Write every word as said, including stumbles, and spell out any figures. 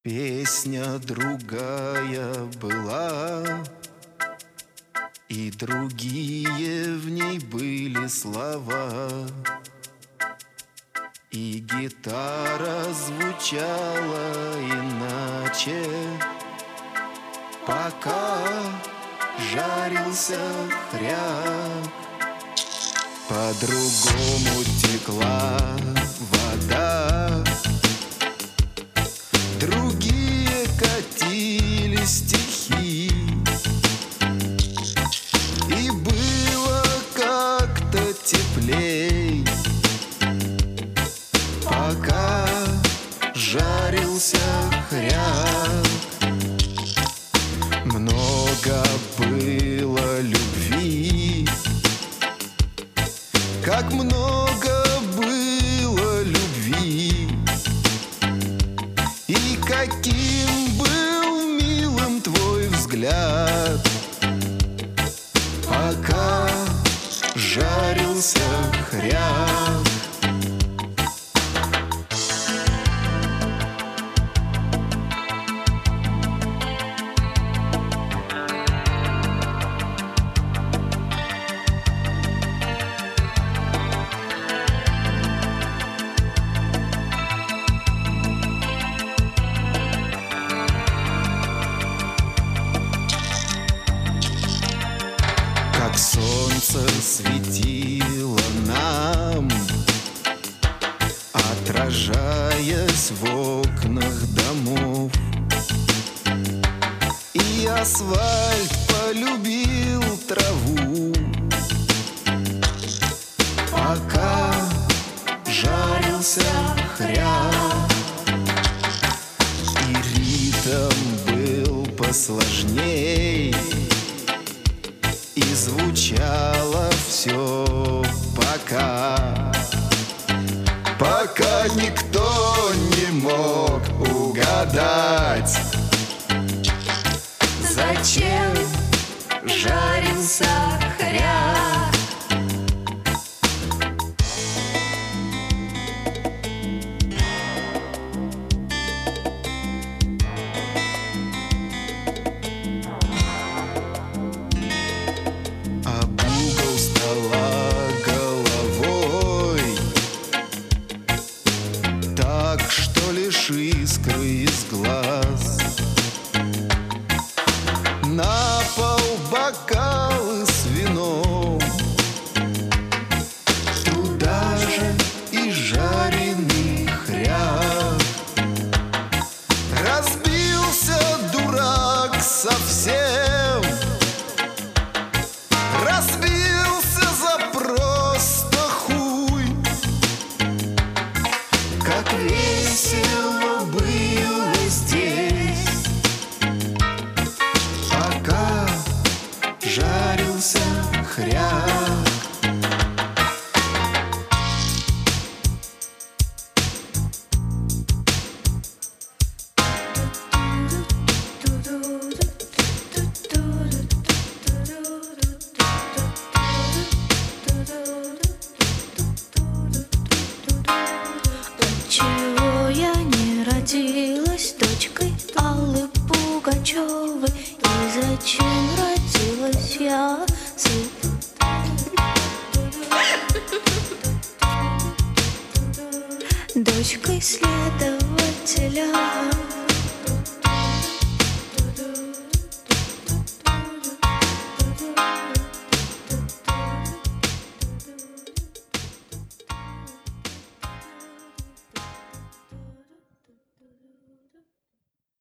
Песня другая была, и другие в ней были слова, и гитара звучала иначе, пока жарился хряк. По-другому текла вода, другие катили стихи, и было как-то теплей, пока жарился хряк. Много было любви, как много было любви, и каким был милым твой взгляд, пока жарился хряк. Как солнце светило нам, отражаясь в окнах домов, и асфальт полюбил траву, пока жарился хряк. И ритм был посложней, и звучало все пока, пока никто не мог угадать, зачем жарился хряк. Что лишь искры из глаз, на пол бокалы с вином, туда же и жареный хряк. Разбился дурак совсем, разбился за просто хуй. Как весело было здесь, пока жарился хряк. Чего я не родилась дочкой Аллы Пугачевой, и зачем родилась я дочкой след